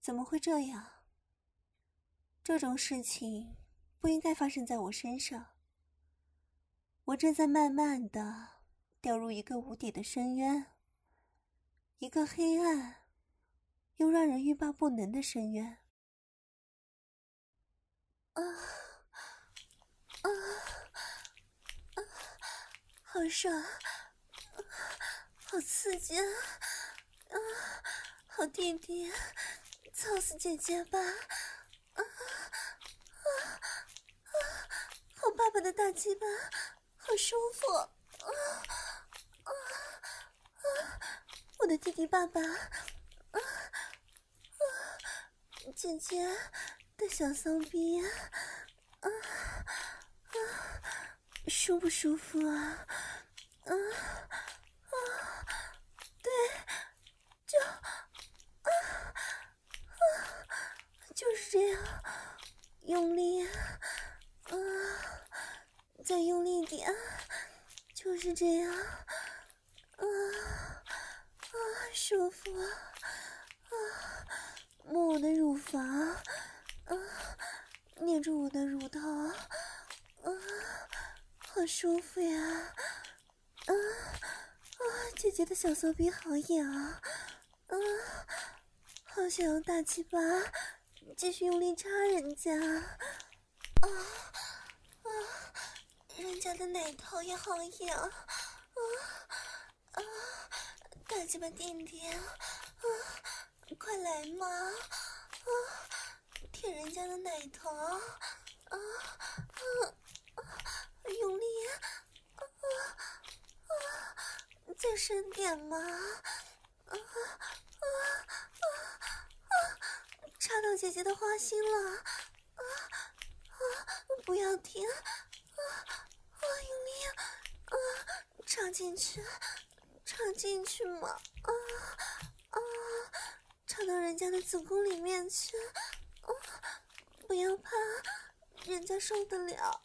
怎么会这样？这种事情不应该发生在我身上。我正在慢慢地掉入一个无底的深渊，一个黑暗又让人欲罢不能的深渊。好爽，好刺激啊！好弟弟，操死姐姐吧！好爸爸的大鸡巴，好舒服！我的弟弟爸爸，姐姐的小骚逼，舒不舒服啊？对，就是这样，用力，再用力一点，就是这样，舒服，摸我的乳房，捏住我的乳头，好舒服呀！姐姐的小骚逼好痒，好想要大鸡巴继续用力插人家，人家的奶头也好痒，大鸡巴弟弟，快来嘛，舔人家的奶头，用力，再深点嘛，插到姐姐的花心了，不要停，用力，插进去，插进去嘛，插到人家的子宫里面去，不要怕，人家受得了，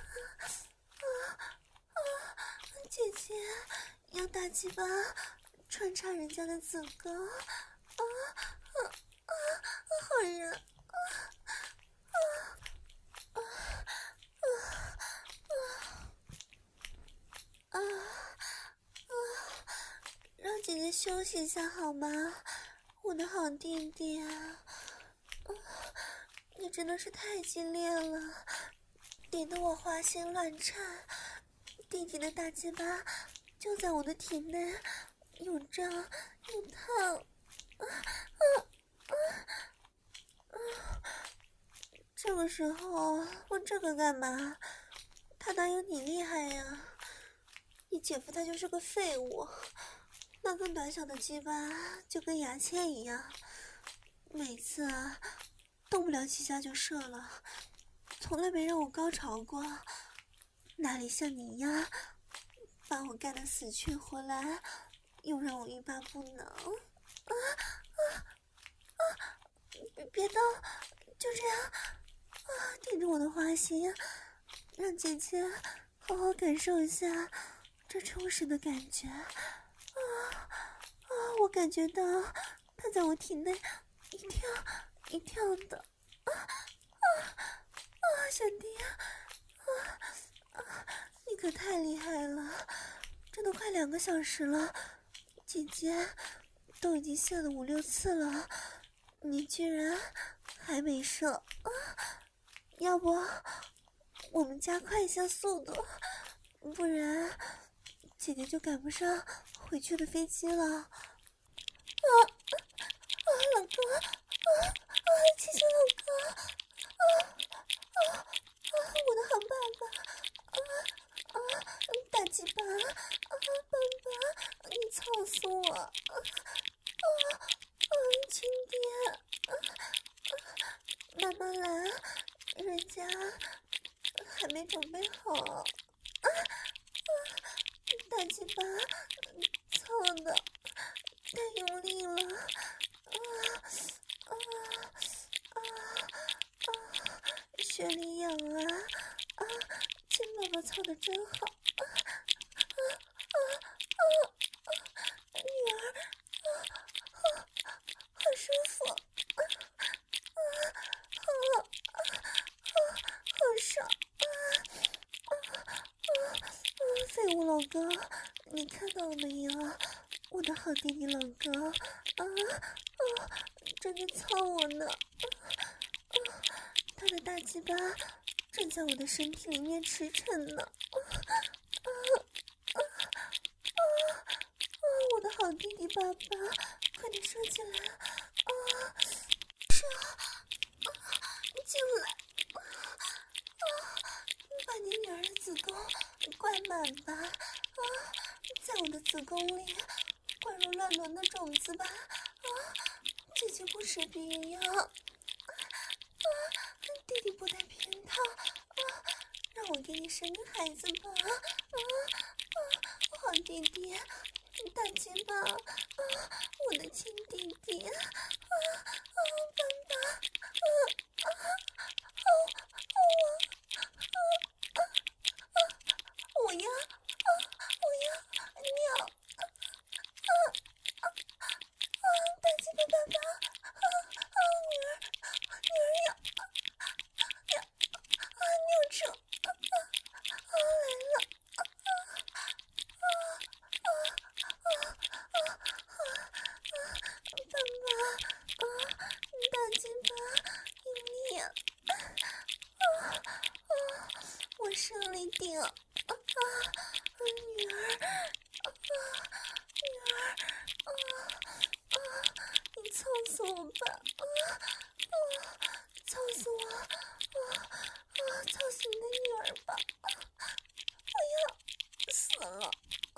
姐姐要大鸡巴穿插人家的子宫，好热，让姐姐休息一下好吗？我的好弟弟啊，你真的是太激烈了，顶得我花心乱颤，弟弟的大鸡巴就在我的体内，又胀又烫，这个时候问这个干嘛？他哪有你厉害呀？你姐夫他就是个废物，那根短小的鸡巴就跟牙签一样，每次动不了几下就射了，从来没让我高潮过，哪里像你呀，把我干得死去活来，又让我欲罢不能。别动，就这样，顶着我的花心，让姐姐好好感受一下这充实的感觉。我感觉到它在我体内一跳一跳的，小弟，你可太厉害了，这都快2个小时了，姐姐都已经射了5、6次了，你居然还没射，要不我们加快一下速度，不然姐姐就赶不上回去的飞机了。老公，谢谢老公，我的好爸爸，大鸡巴，爸爸，你操死我，亲爹，慢慢来，人家还没准备好，大鸡巴操的太用力了，血里痒啊，亲爸爸操的真好，女儿，好舒服， 我老公，你看到了没有？我的好弟弟老公，正在操我呢，他的大鸡巴正在我的身体里面驰骋呢，我的好弟弟爸爸，快点射进来，射，进来，把你女儿的子宫灌满吧，在我的子宫里灌入乱伦的种子吧，姐姐不吃避孕药，弟弟不带偏套，让我给你生个孩子吧，好弟弟，大鸡巴，我的亲弟弟，爸爸，我要尿，大鸡巴爸爸，女儿要尿出，来了，爸爸，大鸡巴用力，我胜利定，女儿，你操死我吧，操死我，操死你的女儿吧，我要死了，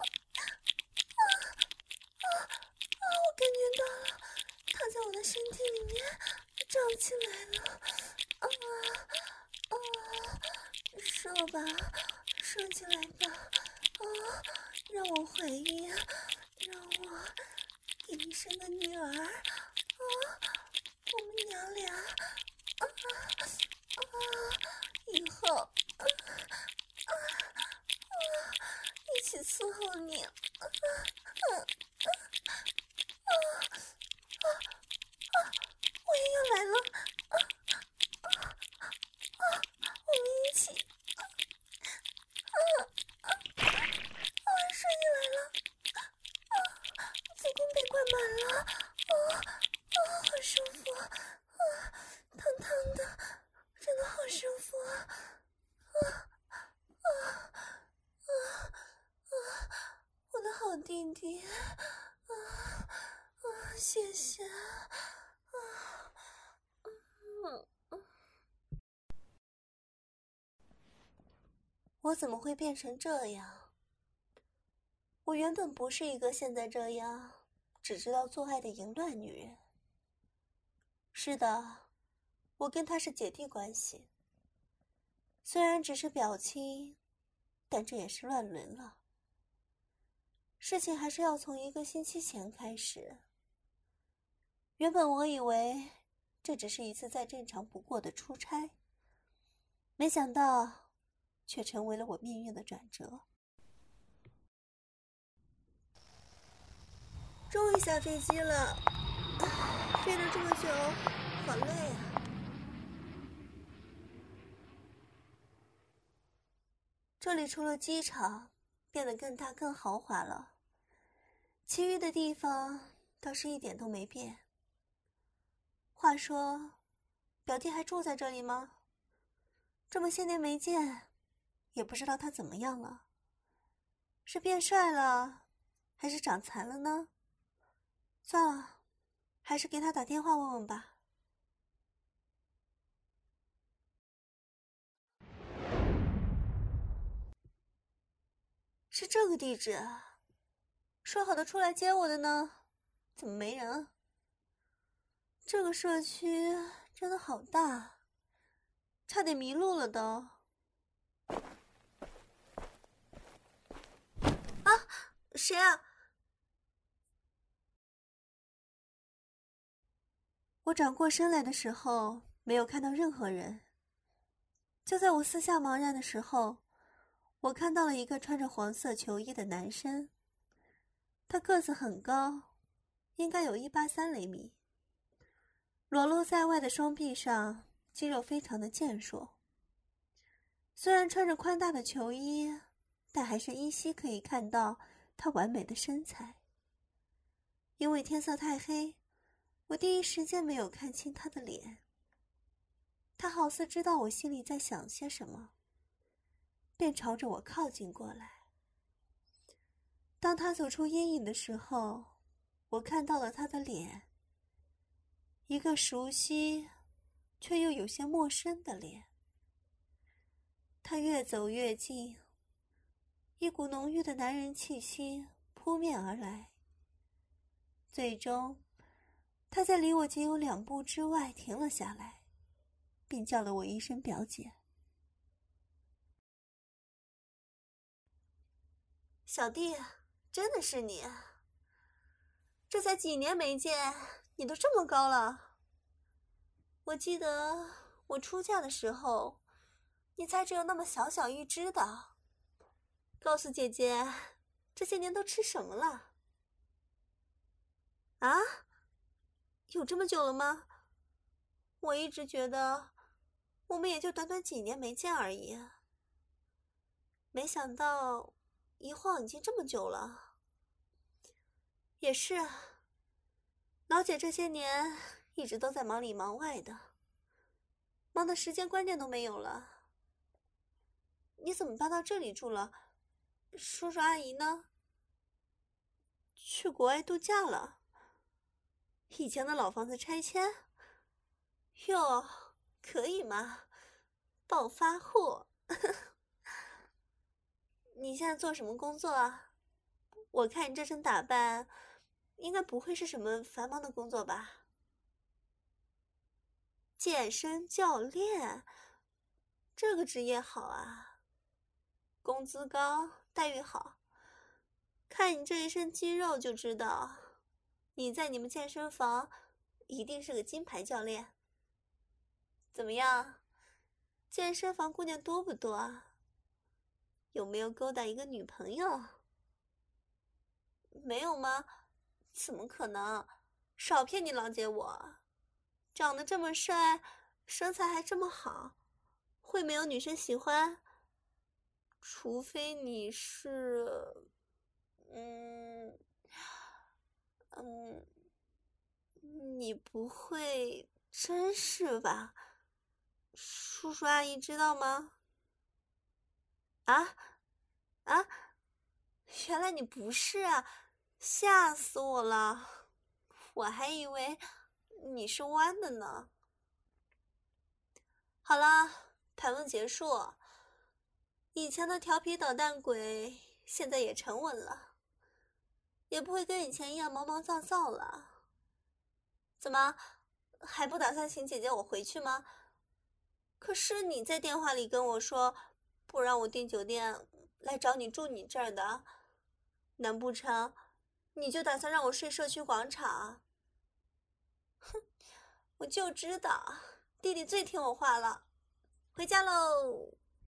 我感觉到了，它在我的身体里面胀起来了，射吧，射起来吧，让我怀孕，让我给你生个女儿，我们娘俩，以后，一起伺候你，我也要来了，我们一起，射进来了，子宫被灌满了，好舒服，烫烫的，真的好舒服，我的好弟弟，谢谢，我怎么会变成这样？我原本不是一个现在这样只知道做爱的淫乱女人。是的，我跟她是姐弟关系，虽然只是表亲，但这也是乱伦了。事情还是要从1个星期前开始。原本我以为这只是一次再正常不过的出差，没想到却成为了我命运的转折。终于下飞机了，飞了这么久，好累啊。这里除了机场变得更大更豪华了，其余的地方倒是一点都没变。话说，表弟还住在这里吗？这么些年没见，也不知道他怎么样了，是变帅了，还是长残了呢？算了，还是给他打电话问问吧。是这个地址啊，说好的出来接我的呢，怎么没人啊？这个社区真的好大，差点迷路了都。谁啊？我转过身来的时候，没有看到任何人。就在我四下茫然的时候，我看到了一个穿着黄色球衣的男生。他个子很高，应该有183厘米。裸露在外的双臂上，肌肉非常的健硕。虽然穿着宽大的球衣， 但还是依稀可以看到他完美的身材。因为天色太黑，我第一时间没有看清他的脸。他好似知道我心里在想些什么，便朝着我靠近过来。当他走出阴影的时候，我看到了他的脸，一个熟悉却又有些陌生的脸。他越走越近，一股浓郁的男人气息扑面而来。最终，他在离我仅有2步之外停了下来，并叫了我一声表姐。小弟，真的是你？这才几年没见，你都这么高了。我记得我出嫁的时候，你才只有那么小小一只的。告诉姐姐，这些年都吃什么了？啊？有这么久了吗？我一直觉得我们也就短短几年没见而已，没想到一晃已经这么久了。也是，老姐这些年一直都在忙里忙外的，忙的时间观念都没有了。你怎么搬到这里住了？叔叔阿姨呢？去国外度假了？以前的老房子拆迁？哟，可以吗？暴发户！你现在做什么工作啊？我看你这身打扮，应该不会是什么繁忙的工作吧？健身教练，这个职业好啊，工资高，待遇好。看你这一身肌肉就知道，你在你们健身房一定是个金牌教练。怎么样？健身房姑娘多不多啊？有没有勾搭一个女朋友？没有吗？怎么可能？少骗你老姐我，长得这么帅，身材还这么好，会没有女生喜欢？除非你是，嗯，你不会真是吧？叔叔阿姨知道吗？啊啊！原来你不是啊，吓死我了！我还以为你是弯的呢。好啦，谈论结束。以前的调皮捣蛋鬼，现在也沉稳了，也不会跟以前一样毛毛躁躁了。怎么，还不打算请姐姐我回去吗？可是你在电话里跟我说，不让我订酒店，来找你住你这儿的。难不成你就打算让我睡社区广场？哼，我就知道，弟弟最听我话了。回家喽！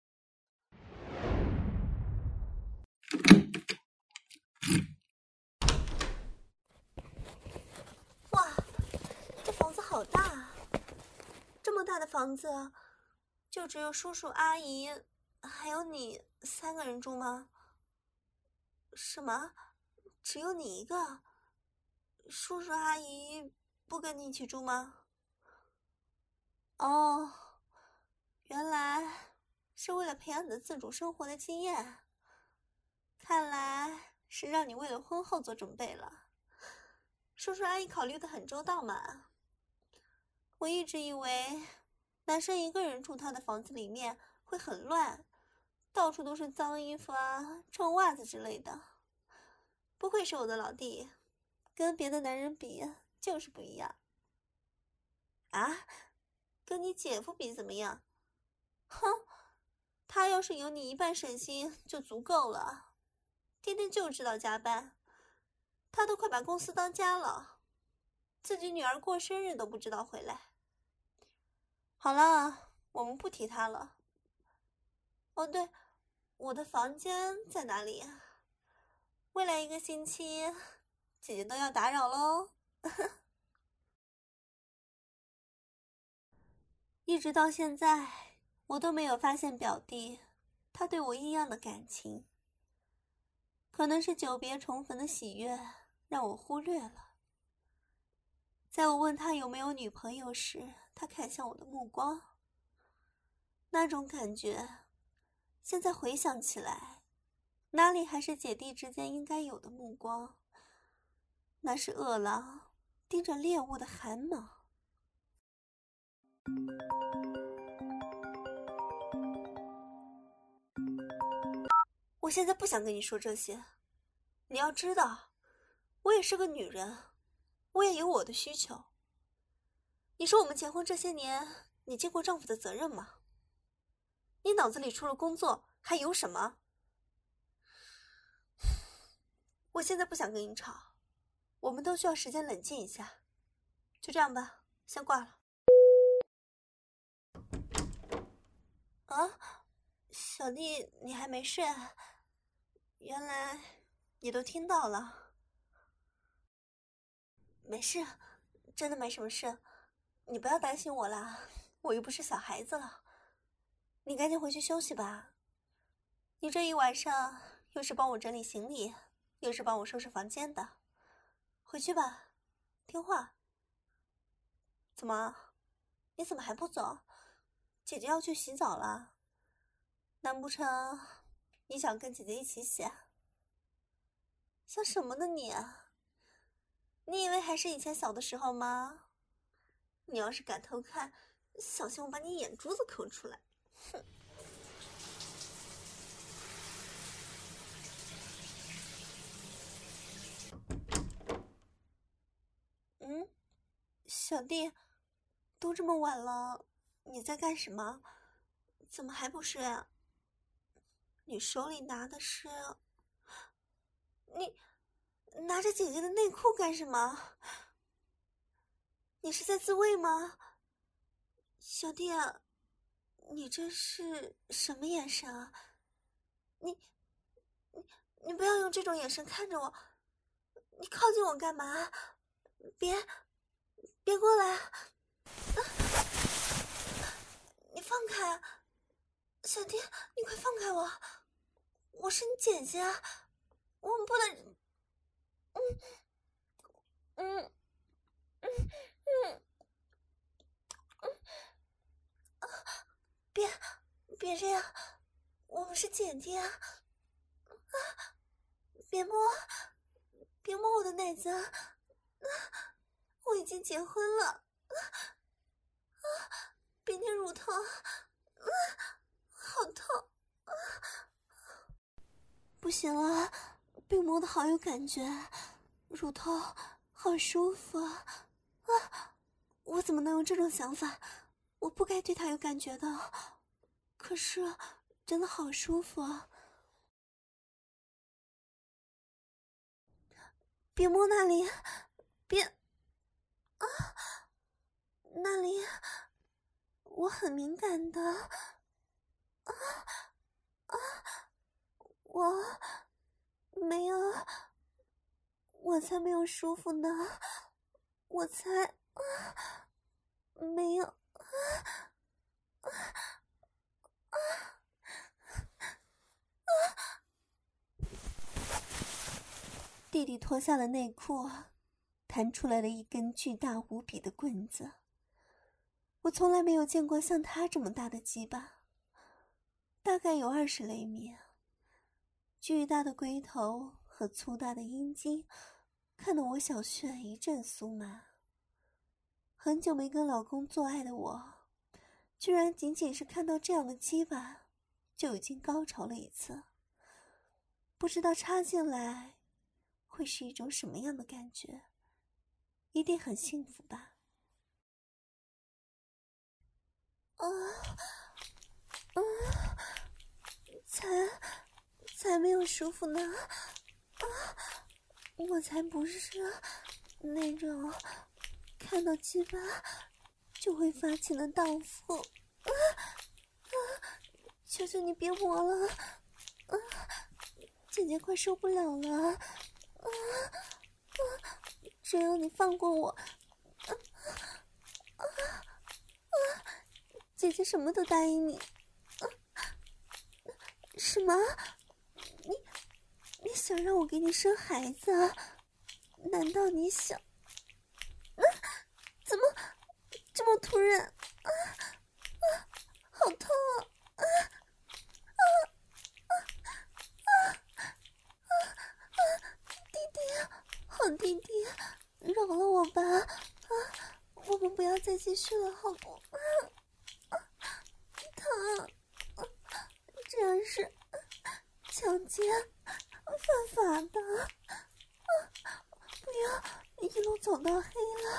哇，这房子好大！这么大的房子，就只有叔叔阿姨，还有你3个人住吗？什么？只有你一个？叔叔阿姨不跟你一起住吗？哦，原来是为了培养你的自主生活的经验，看来是让你为了婚后做准备了。叔叔阿姨考虑得很周到嘛。我一直以为男生一个人住他的房子里面会很乱，到处都是脏衣服啊、臭袜子之类的。不愧是我的老弟，跟别的男人比就是不一样。啊，跟你姐夫比怎么样？哼，他要是有你1半省心就足够了，天天就知道加班，他都快把公司当家了，自己女儿过生日都不知道回来。好了，我们不提他了。哦对，我的房间在哪里？未来1个星期，姐姐都要打扰喽。一直到现在，我都没有发现表弟他对我异样的感情。 可能是久别重逢的喜悦让我忽略了。在我问他有没有女朋友时，他看向我的目光，那种感觉，现在回想起来，哪里还是姐弟之间应该有的目光？那是饿狼盯着猎物的寒猛。我现在不想跟你说这些，你要知道，我也是个女人，我也有我的需求。你说我们结婚这些年，你尽过丈夫的责任吗？你脑子里除了工作还有什么？我现在不想跟你吵，我们都需要时间冷静一下。就这样吧，先挂了。啊，小弟，你还没睡啊？原来你都听到了。没事，真的没什么事，你不要担心我啦，我又不是小孩子了。你赶紧回去休息吧。你这一晚上又是帮我整理行李，又是帮我收拾房间的，回去吧，听话。怎么？你怎么还不走？姐姐要去洗澡了，难不成你想跟姐姐一起洗？想什么呢你？你以为还是以前小的时候吗？你要是敢偷看，小心我把你眼珠子抠出来！哼！嗯，小弟，都这么晚了，你在干什么？怎么还不睡啊？你手里拿的是……你拿着姐姐的内裤干什么？你是在自慰吗？小弟啊，你这是什么眼神啊？你不要用这种眼神看着我，你靠近我干嘛？别过来！你放开！小弟，你快放开我！我是你姐姐，我们不能……嗯。别这样，我们是姐弟啊！别摸我的奶子！我已经结婚了！别捏乳头！好痛！不行了，被摸的好有感觉，乳头好舒服啊！我怎么能有这种想法？我不该对他有感觉的。可是，真的好舒服啊！别摸那里，别啊，那里我很敏感的我没有，我才没有舒服呢，我才没有弟弟脱下了内裤，弹出来了一根巨大无比的棍子。我从来没有见过像他这么大的鸡巴，大概有20厘米。巨大的龟头和粗大的阴茎，看得我小穴一阵酥麻。很久没跟老公做爱的我，居然仅仅是看到这样的鸡巴，就已经高潮了一次。不知道插进来会是一种什么样的感觉，一定很幸福吧。才没有舒服呢！我才不是那种看到鸡巴就会发情的荡妇！求求你别摸了！姐姐快受不了了！只要你放过我，姐姐什么都答应你。什么？你想让我给你生孩子啊？难道你想……怎么这么突然？好痛啊！弟弟，好弟弟，饶了我吧！我们不要再继续了，好不？疼，这样是强奸，犯法的！不要一路走到黑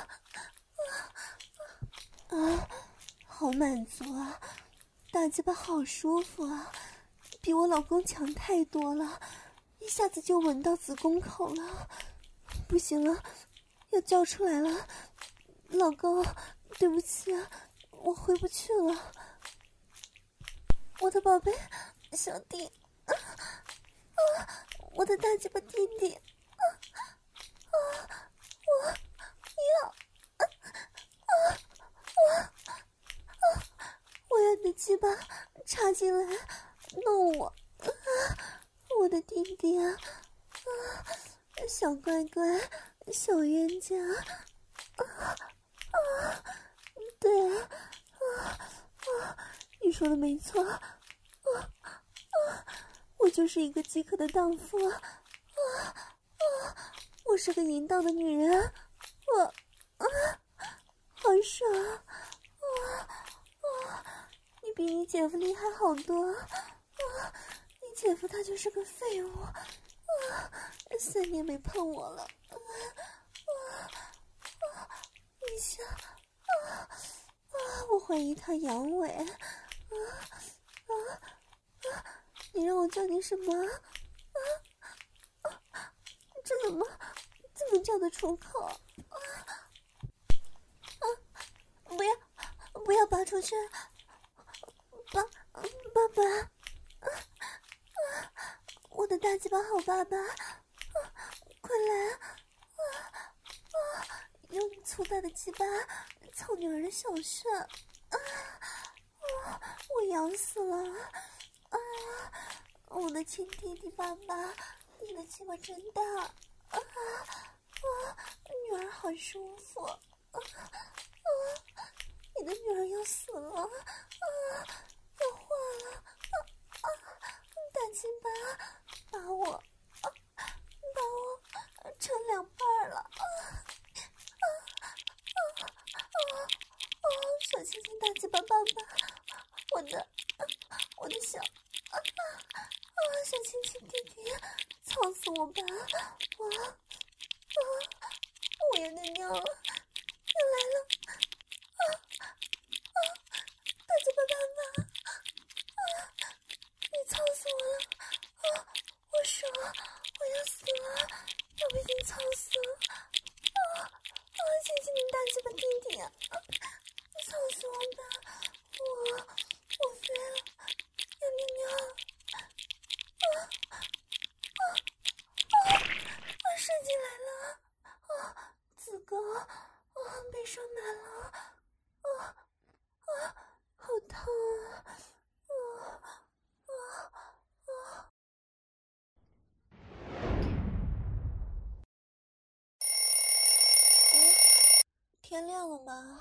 了！好满足啊，大鸡巴好舒服啊，比我老公强太多了，一下子就吻到子宫口了。不行了，要叫出来了，老公，对不起啊，我回不去了。我的宝贝小弟，我的大鸡巴弟弟，我要你的鸡巴插进来弄我，我的弟弟啊，小乖乖，小冤家，对啊，你说的没错，我就是一个饥渴的荡妇，我是个淫荡的女人，好爽，你比你姐夫厉害好多，你姐夫他就是个废物，3年没碰我了，你想，我怀疑他阳痿，你让我叫你什么？这怎么叫得出口？不要拔出去！爸爸，我的大鸡巴好爸爸，快来！用你粗大的鸡巴操女儿的小穴，我痒死了！我的亲弟弟爸爸，你的鸡巴真大！女儿好舒服！你的女儿要死了！要化了！大鸡巴把我成2半了！小亲亲大鸡巴爸爸，我的小小亲亲弟弟，操死我吧！我要尿了，要来了！大鸡巴爸爸，你操死我了！我爽，我要死了，要被你操死了！亲亲你大鸡巴弟弟啊！操死我吧！我飞了，要尿了！射进来了！子宫被射满了！好痛啊！天亮了吗？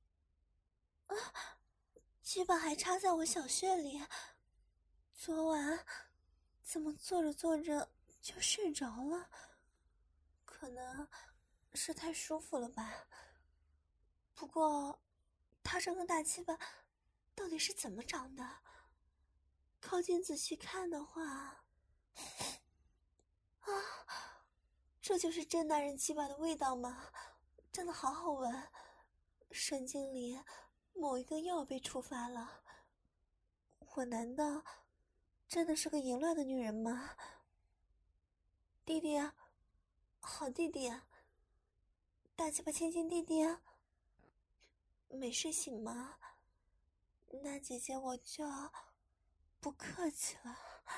鸡巴还插在我小穴里，昨晚怎么做着做着就睡着了？可能是太舒服了吧。不过他这根大鸡巴到底是怎么长的？靠近仔细看的话，这就是真男人鸡巴的味道吗？真的好好闻，神经里某一个又要被触发了。我难道真的是个淫乱的女人吗？弟弟啊，好弟弟啊，大鸡巴亲亲弟弟啊，没睡醒吗？那姐姐我就不客气了。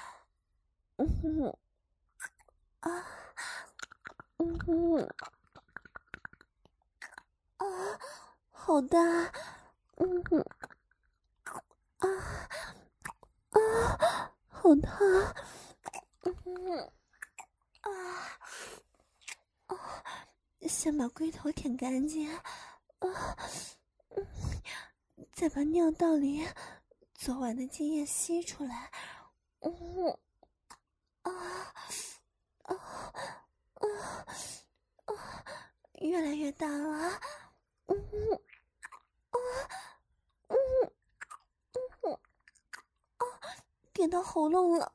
好大！好烫！ 啊！哦，先把龟头舔干净，再把尿道里昨晚的精液吸出来。越来越大了。点到喉咙了。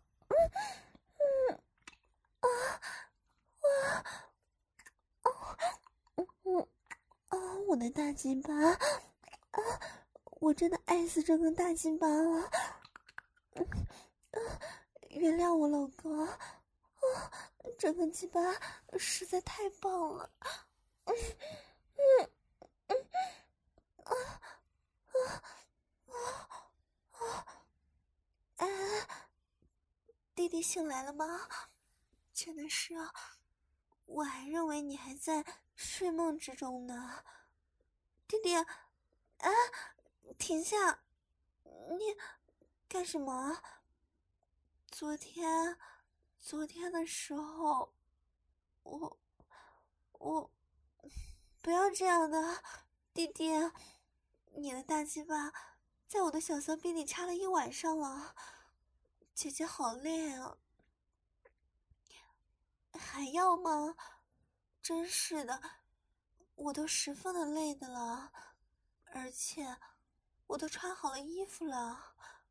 我的大鸡巴，我真的爱死这个大鸡巴了。原谅我老公，这个鸡巴实在太棒了。弟弟醒来了吗？真的是啊，我还认为你还在睡梦之中呢。弟弟，停下！你干什么？昨天的时候，我不要这样的，弟弟，你的大鸡巴在我的小骚逼里插了一晚上了，姐姐好累啊。还要吗？真是的，我都十分的累的了，而且我都穿好了衣服了。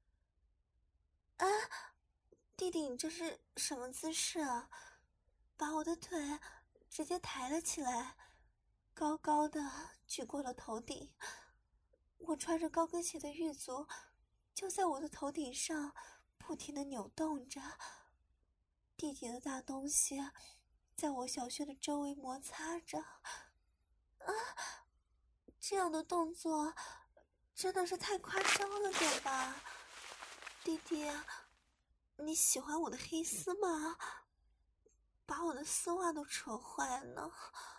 弟弟，你这是什么姿势啊？把我的腿直接抬了起来，高高的举过了头顶。我穿着高跟鞋的玉足就在我的头顶上不停地扭动着，弟弟的大东西在我小穴的周围摩擦着。这样的动作真的是太夸张了点吧？弟弟，你喜欢我的黑丝吗？把我的丝袜都扯坏了。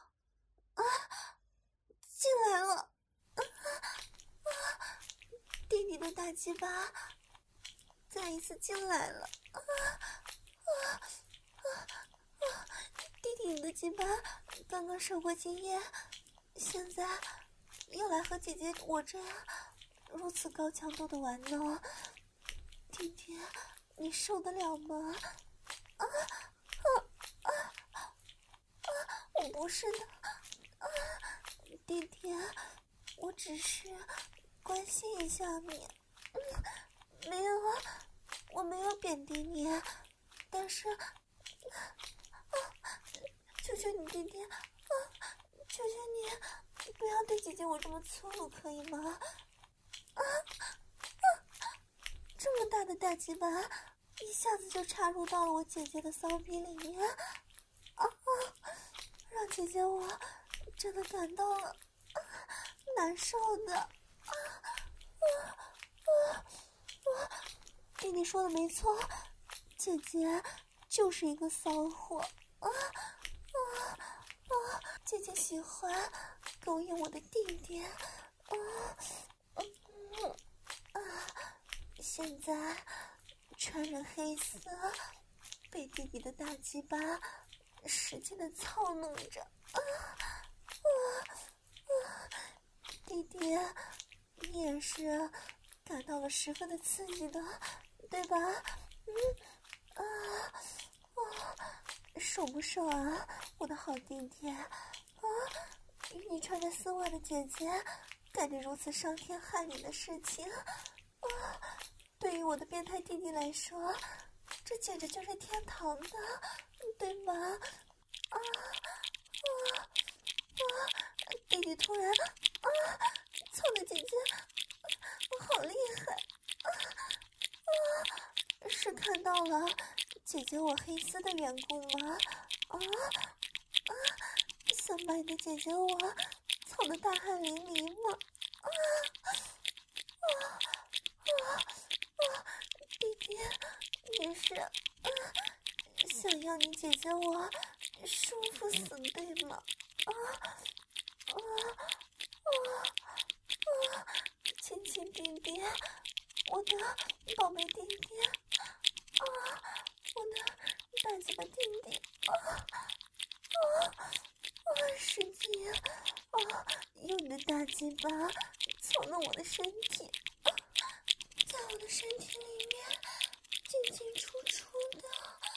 进来了。弟弟的大鸡巴再一次进来了。弟弟，你的鸡巴刚刚受过精液，现在又来和姐姐我这样如此高强度的玩弄，弟弟，你受得了吗？我不是的，弟弟，我只是关心一下你。没有啊，我没有贬低你，但是求求你弟弟，求求你不要对姐姐我这么粗鲁，可以吗？这么大的大鸡巴一下子就插入到了我姐姐的骚逼里面，让姐姐我真的感到了难受的。弟弟说的没错，姐姐就是一个骚货。姐姐喜欢勾引我的弟弟。现在穿着黑丝，被弟弟的大鸡巴使劲的操弄着。弟弟，你也是感到了十分的刺激的，对吧？爽不爽啊，我的好弟弟？与你穿着丝袜的姐姐干着如此伤天害理的事情，对于我的变态弟弟来说，这简直就是天堂的，对吗？弟弟突然操的姐姐我好厉害。是看到了姐姐我黑丝的缘故吗？想把你的姐姐我操得大汗淋漓吗？弟弟，你是想要你姐姐我舒服死，对吗？亲亲弟弟，我的宝贝弟弟，我的大鸡巴弟弟，使劲用你的大鸡巴操弄我的身体，在我的身体里面进进出出的，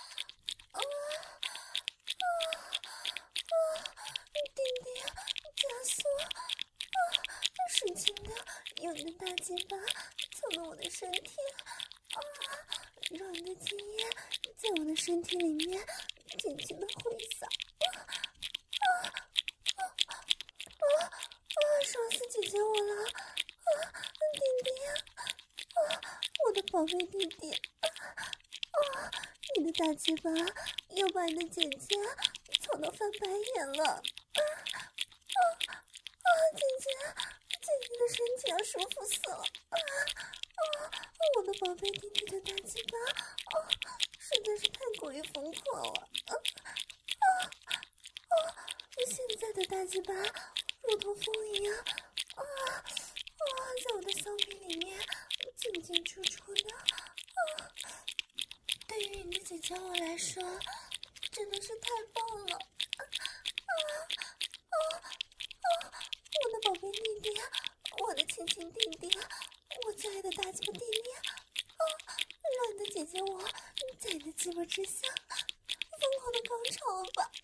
弟弟加速，使劲的用你的大鸡巴操弄我的身体，让你的精液在我的身体里面尽情的挥洒，爽死姐姐我了，弟弟，我的宝贝弟弟，你的大鸡巴又把你的姐姐操到翻白眼了，姐姐的身体要舒服死了，我的宝贝弟弟的大鸡巴，实在是太过于疯狂了，现在的大鸡巴如同风一样，在我的骚逼里面进进出出的，对于你的姐姐我来说，真的是太棒了，我的宝贝弟弟，我的亲亲弟弟，我最爱的大鸡巴弟弟，让你的姐姐我在你的鸡巴之下疯狂的高潮了吧，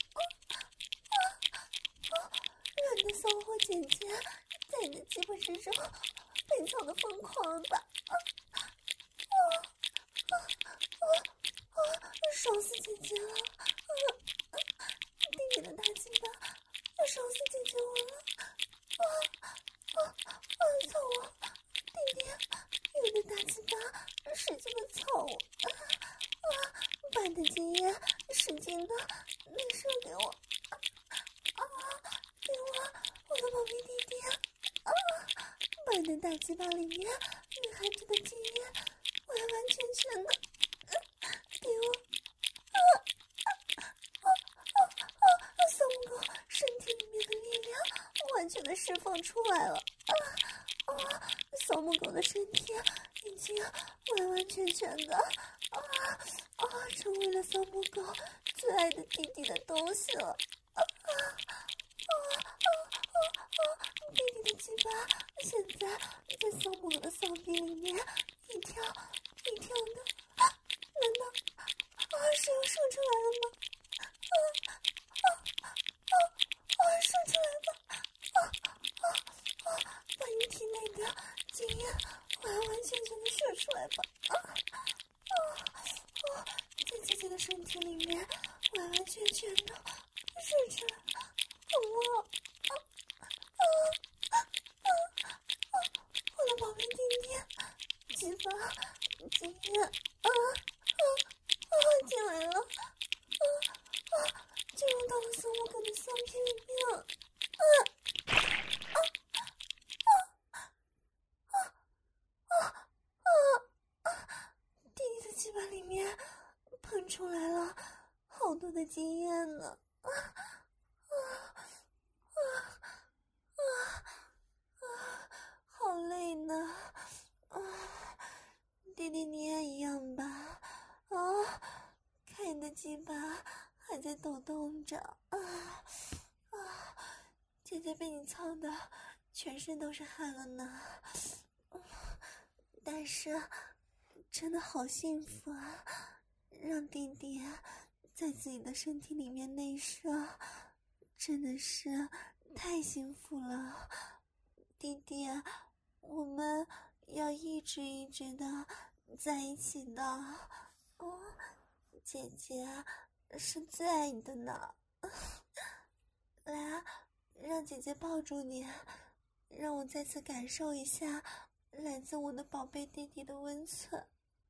让你的骚货姐姐在你的鸡巴之中被操的疯狂了吧，爽死姐姐了，弟弟的大鸡巴要爽死姐姐我了，操我，弟弟用你的大鸡巴使劲的操我，把你的精液使劲的内射给我，给我的宝贝弟弟，把你的大鸡巴里面蕴含着的精液完完全全的给我，骚母狗身体里面的力量完全的释放出来了，骚母狗的身体已经完完全全的成为了骚母狗最爱的弟弟的东西了，弟弟的鸡巴现在在骚母狗的骚逼里面一跳一跳的，难道是要射出来了吗？射出来吧，把你体内的精液完完全全的射出来吧，在姐姐的身体里面完完全全的射出来，我的宝贝弟弟，鸡巴精液进来了，进入到了骚母狗的骚逼里面，弟弟的鸡巴里面喷出来了好多的精液呢，好累呢，弟弟你也一样吧，看你的鸡巴还在抖动着，姐姐被你操的全身都是汗了呢，但是真的好幸福啊，让弟弟在自己的身体里面内射，真的是太幸福了，弟弟，我们要一直一直的在一起的，姐姐是最爱你的呢，来，让姐姐抱住你，让我再次感受一下来自我的宝贝弟弟的温存，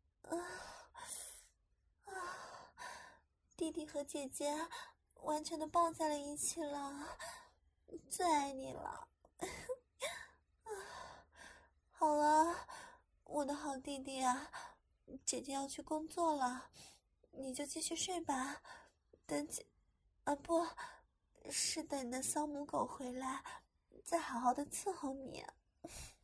弟弟和姐姐完全的抱在了一起了，最爱你了，好了，我的好弟弟啊，姐姐要去工作了，你就继续睡吧，等姐，不是等你的骚母狗回来，再好好的伺候你。